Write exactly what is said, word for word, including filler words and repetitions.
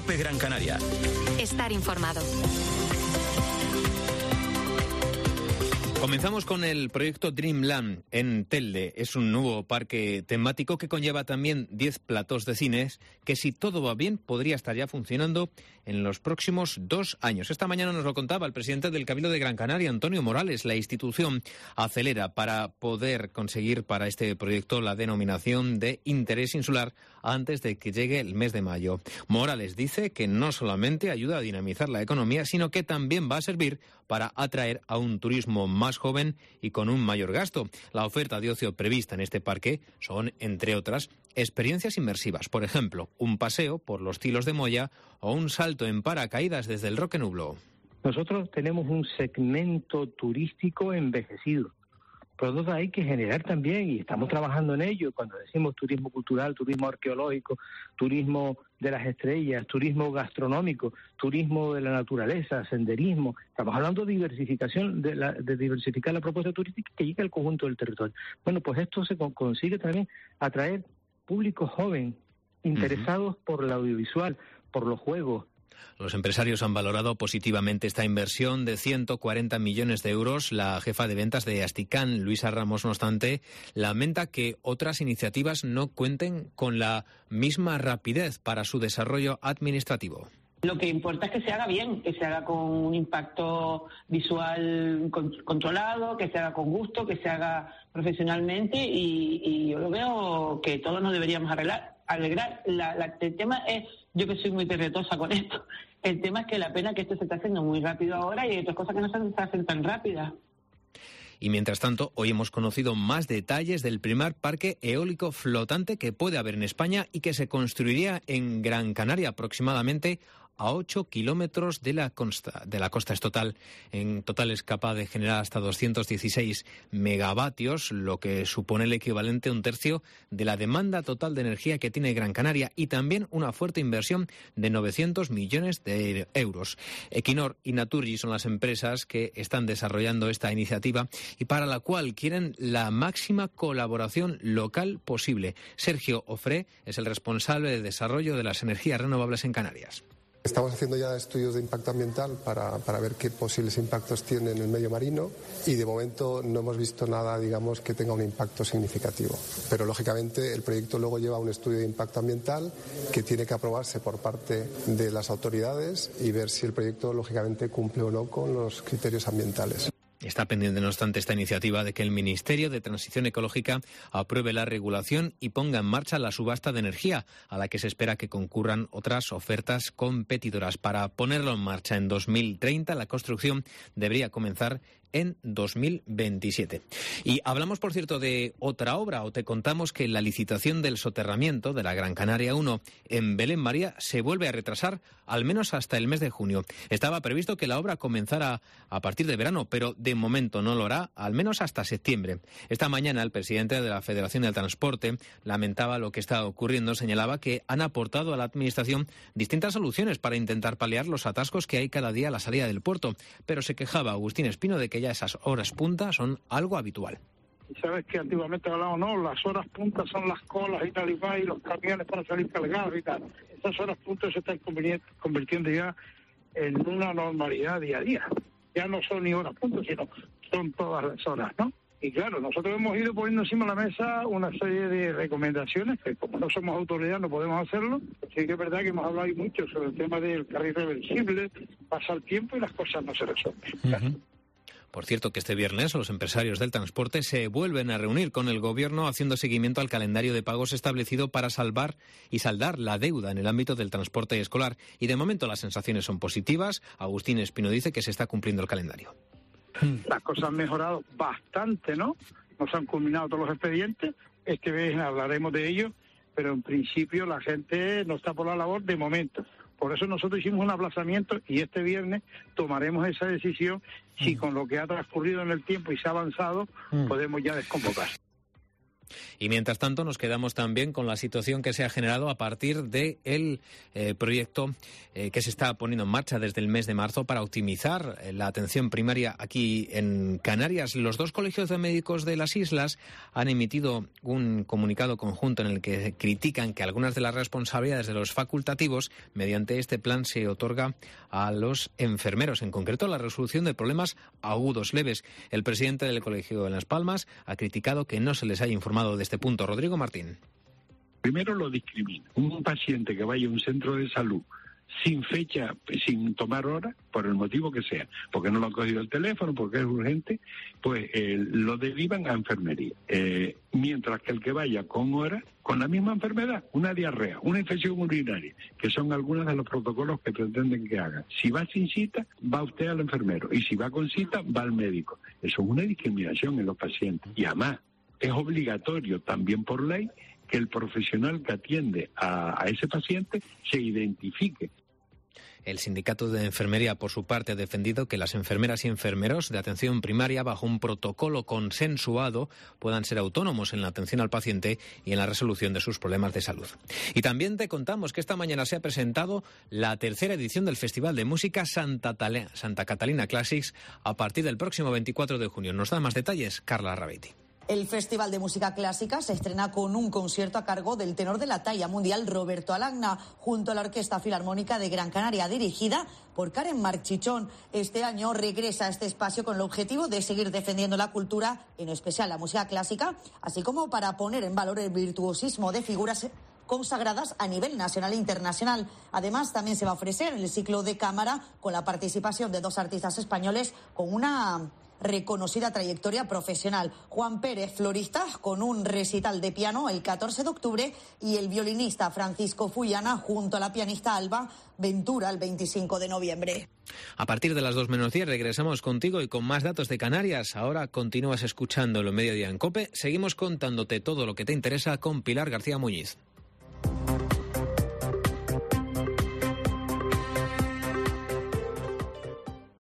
COPE Gran Canaria. Estar informado. Comenzamos con el proyecto Dreamland en Telde. Es un nuevo parque temático que conlleva también diez platós de cines que, si todo va bien, podría estar ya funcionando en los próximos dos años. Esta mañana nos lo contaba el presidente del Cabildo de Gran Canaria, Antonio Morales. La institución acelera para poder conseguir para este proyecto la denominación de interés insular antes de que llegue el mes de mayo. Morales dice que no solamente ayuda a dinamizar la economía, sino que también va a servir para atraer a un turismo más joven y con un mayor gasto. La oferta de ocio prevista en este parque son, entre otras, experiencias inmersivas. Por ejemplo, un paseo por los Tilos de Moya o un salto en paracaídas desde el Roque Nublo. Nosotros tenemos un segmento turístico envejecido. Pero entonces hay que generar también, y estamos trabajando en ello, cuando decimos turismo cultural, turismo arqueológico, turismo de las estrellas, turismo gastronómico, turismo de la naturaleza, senderismo. Estamos hablando de diversificación, de, la, de diversificar la propuesta turística que llegue al conjunto del territorio. Bueno, pues esto se consigue también atraer público joven, interesados uh-huh. por el audiovisual, por los juegos. Los empresarios han valorado positivamente esta inversión de ciento cuarenta millones de euros. La jefa de ventas de Asticán, Luisa Ramos, no obstante, lamenta que otras iniciativas no cuenten con la misma rapidez para su desarrollo administrativo. Lo que importa es que se haga bien, que se haga con un impacto visual controlado, que se haga con gusto, que se haga profesionalmente y, y yo lo veo que todos nos deberíamos arreglar, alegrar. La, la, el tema es, yo que soy muy perretosa con esto, el tema es que la pena que esto se está haciendo muy rápido ahora y hay otras cosas que no se hacen tan rápidas. Y mientras tanto, hoy hemos conocido más detalles del primer parque eólico flotante que puede haber en España y que se construiría en Gran Canaria, aproximadamente a ocho kilómetros de la costa. De la costa es total, en total es capaz de generar hasta doscientos dieciséis megavatios, lo que supone el equivalente a un tercio de la demanda total de energía que tiene Gran Canaria, y también una fuerte inversión de novecientos millones de euros. Equinor y Naturgy son las empresas que están desarrollando esta iniciativa y para la cual quieren la máxima colaboración local posible. Sergio Ofré es el responsable de desarrollo de las energías renovables en Canarias. Estamos haciendo ya estudios de impacto ambiental para, para ver qué posibles impactos tiene en el medio marino y de momento no hemos visto nada, digamos, que tenga un impacto significativo. Pero lógicamente el proyecto luego lleva un estudio de impacto ambiental que tiene que aprobarse por parte de las autoridades y ver si el proyecto lógicamente cumple o no con los criterios ambientales. Está pendiente, no obstante, esta iniciativa de que el Ministerio de Transición Ecológica apruebe la regulación y ponga en marcha la subasta de energía, a la que se espera que concurran otras ofertas competidoras. Para ponerlo en marcha en dos mil treinta, la construcción debería comenzar en dos mil veintisiete. Y hablamos, por cierto, de otra obra, o te contamos que la licitación del soterramiento de la Gran Canaria uno en Belén María se vuelve a retrasar al menos hasta el mes de junio. Estaba previsto que la obra comenzara a partir de verano, pero de momento no lo hará, al menos hasta septiembre. Esta mañana el presidente de la Federación del Transporte lamentaba lo que está ocurriendo, señalaba que han aportado a la Administración distintas soluciones para intentar paliar los atascos que hay cada día a la salida del puerto, pero se quejaba Agustín Espino de que ya esas horas punta son algo habitual. Y sabes que antiguamente hablábamos, no, las horas puntas son las colas y tal y tal, y los camiones para salir cargados y tal. Esas horas puntas se están convirtiendo ya en una normalidad día a día. Ya no son ni horas puntas, sino son todas las horas, ¿no? Y claro, nosotros hemos ido poniendo encima de la mesa una serie de recomendaciones que, como no somos autoridad, no podemos hacerlo. Sí que es verdad que hemos hablado mucho sobre el tema del carril reversible, pasa el tiempo y las cosas no se resuelven. Uh-huh. Por cierto, que este viernes los empresarios del transporte se vuelven a reunir con el Gobierno haciendo seguimiento al calendario de pagos establecido para salvar y saldar la deuda en el ámbito del transporte escolar. Y de momento las sensaciones son positivas. Agustín Espino dice que se está cumpliendo el calendario. Las cosas han mejorado bastante, ¿no? No se han culminado todos los expedientes. Este mes hablaremos de ello, pero en principio la gente no está por la labor de momento. Por eso nosotros hicimos un aplazamiento y este viernes tomaremos esa decisión si con lo que ha transcurrido en el tiempo y se ha avanzado podemos ya desconvocar. Y mientras tanto nos quedamos también con la situación que se ha generado a partir del eh, proyecto eh, que se está poniendo en marcha desde el mes de marzo para optimizar eh, la atención primaria aquí en Canarias. Los dos colegios de médicos de las islas han emitido un comunicado conjunto en el que critican que algunas de las responsabilidades de los facultativos mediante este plan se otorga a los enfermeros, en concreto la resolución de problemas agudos leves. El presidente del Colegio de Las Palmas ha criticado que no se les haya informado de este punto. Rodrigo Martín. Primero lo discrimina. Un paciente que vaya a un centro de salud sin fecha, sin tomar hora, por el motivo que sea, porque no lo han cogido el teléfono, porque es urgente, pues eh, lo derivan a enfermería. Eh, mientras que el que vaya con hora, con la misma enfermedad, una diarrea, una infección urinaria, que son algunos de los protocolos que pretenden que hagan. Si va sin cita, va usted al enfermero, y si va con cita, va al médico. Eso es una discriminación en los pacientes. Y además, es obligatorio también por ley que el profesional que atiende a, a ese paciente se identifique. El sindicato de enfermería, por su parte, ha defendido que las enfermeras y enfermeros de atención primaria, bajo un protocolo consensuado, puedan ser autónomos en la atención al paciente y en la resolución de sus problemas de salud. Y también te contamos que esta mañana se ha presentado la tercera edición del Festival de Música Santa, Tale- Santa Catalina Classics a partir del próximo veinticuatro de junio. Nos da más detalles Carla Rabetti. El Festival de Música Clásica se estrena con un concierto a cargo del tenor de la talla mundial Roberto Alagna, junto a la Orquesta Filarmónica de Gran Canaria, dirigida por Karen Marchichón. Este año regresa a este espacio con el objetivo de seguir defendiendo la cultura, en especial la música clásica, así como para poner en valor el virtuosismo de figuras consagradas a nivel nacional e internacional. Además, también se va a ofrecer el ciclo de cámara con la participación de dos artistas españoles con una reconocida trayectoria profesional. Juan Pérez, florista, con un recital de piano el catorce de octubre, y el violinista Francisco Fullana junto a la pianista Alba Ventura el veinticinco de noviembre. A partir de las dos menos diez regresamos contigo y con más datos de Canarias. Ahora continúas escuchando el Mediodía en COPE. Seguimos contándote todo lo que te interesa con Pilar García Muñiz.